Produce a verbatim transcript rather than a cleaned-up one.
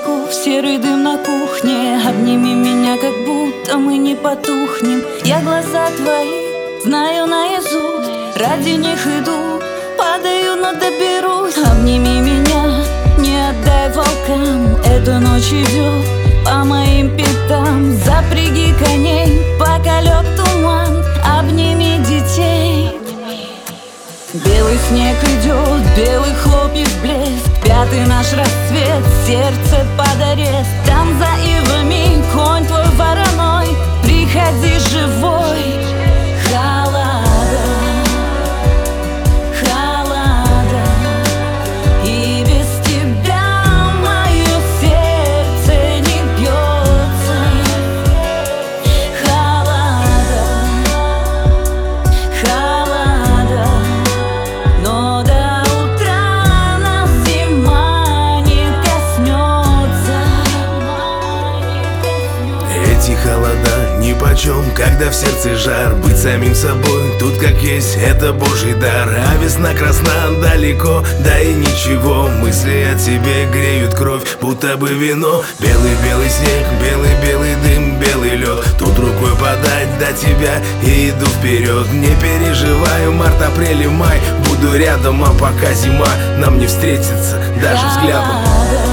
облаков, серый дым на кухне. Обними меня, как будто мы не потухнем. Я глаза твои знаю наизусть, ради них иду, падаю, но доберусь. Обними меня, не отдай волкам, эта ночь идет по моим пятам. Запряги коней, пока лег туман, обними детей. Белый снег идет, белый хлопьев блеск, пятый наш расцвет, сердце под арест. Там за ивами конь твой вороной, приходи живой. Холода, холода, и без тебя мое сердце не бьется. Холода, холода, но до утра нас зима не коснется. Эти холода нипочем, когда в сердце жар. Быть самим собой, тут как есть, это божий дар. А весна красна далеко, да и ничего. Мысли о тебе греют кровь, будто бы вино. Белый-белый снег, белый-белый дым, белый лед. Тут рукой подать до тебя и иду вперед. Не переживаю, март, апрель и май, буду рядом, а пока зима нам не встретится даже взглядом.